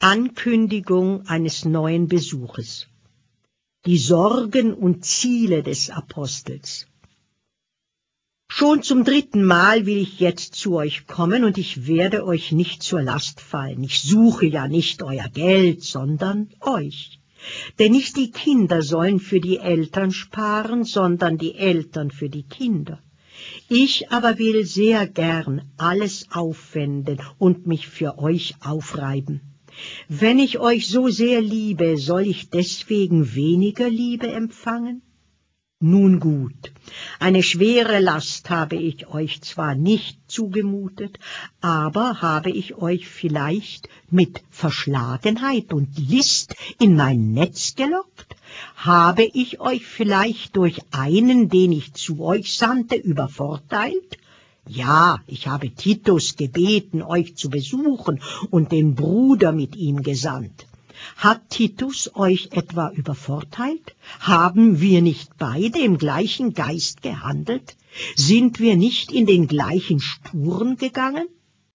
Ankündigung eines neuen Besuches. Die Sorgen und Ziele des Apostels. Schon zum 3. Mal will ich jetzt zu euch kommen, und ich werde euch nicht zur Last fallen. Ich suche ja nicht euer Geld, sondern euch. Denn nicht die Kinder sollen für die Eltern sparen, sondern die Eltern für die Kinder. Ich aber will sehr gern alles aufwenden und mich für euch aufreiben. Wenn ich euch so sehr liebe, soll ich deswegen weniger Liebe empfangen? Nun gut, eine schwere Last habe ich euch zwar nicht zugemutet, aber habe ich euch vielleicht mit Verschlagenheit und List in mein Netz gelockt? Habe ich euch vielleicht durch einen, den ich zu euch sandte, übervorteilt? Ja, ich habe Titus gebeten, euch zu besuchen, und den Bruder mit ihm gesandt. Hat Titus euch etwa übervorteilt? Haben wir nicht beide im gleichen Geist gehandelt? Sind wir nicht in den gleichen Spuren gegangen?